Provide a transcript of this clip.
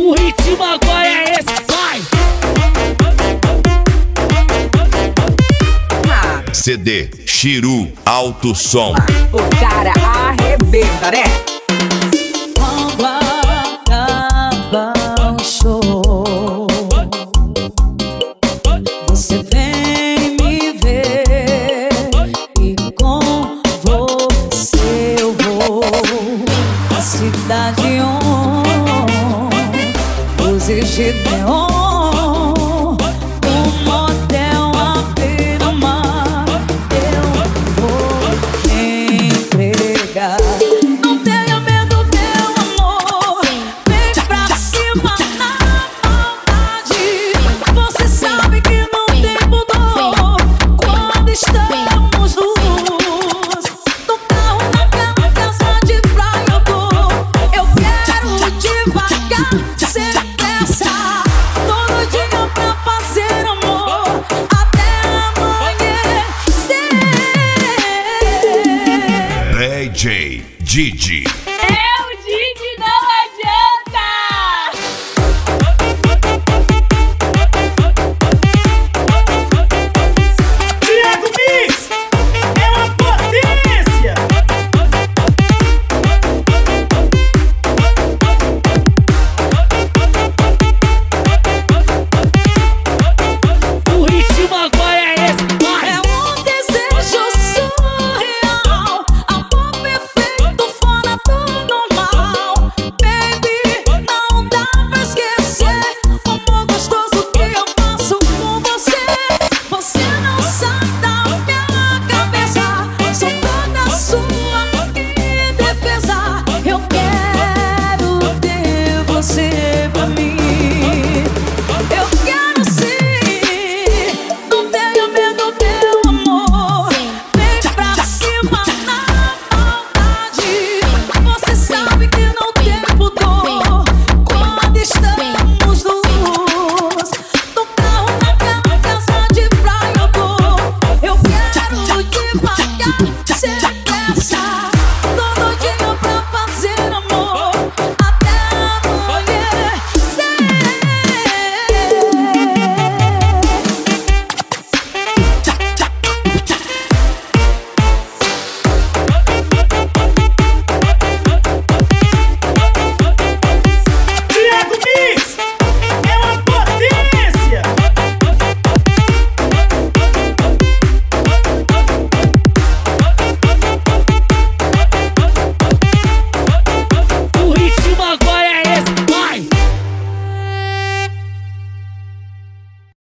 O ritmo agora é esse, vai! CD Chiru Alto Som. O cara arrebenta, né? Quando acaba o show, você vem me ver e com você eu vou à cidade luzes de neon, um motel à beira-mar. Eu vou entregar. Não tenha medo, meu amor, vem pra cima na maldade. Você sabe que não tem pudor quando estamos nus. No carro, naquela casa de praia eu tô. Eu quero devagar.